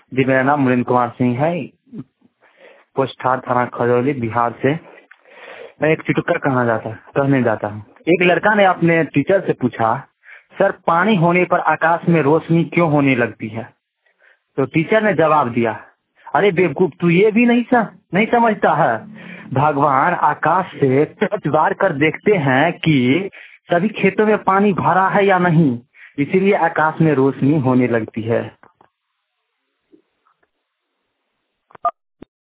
जी मेरा नाम मुरिंद कुमार सिंह है। पोस्ट थाना खजौली बिहार से। मैं एक चुटकुला कहने जाता हूँ। एक लड़का ने अपने टीचर से पूछा, सर पानी होने पर आकाश में रोशनी क्यों होने लगती है? तो टीचर ने जवाब दिया, अरे बेवकूफ, तू ये भी नहीं समझता है। भगवान आकाश से टॉर्च बार कर देखते हैं कि सभी खेतों में पानी भरा है या नहीं, इसीलिए आकाश में रोशनी होने लगती है।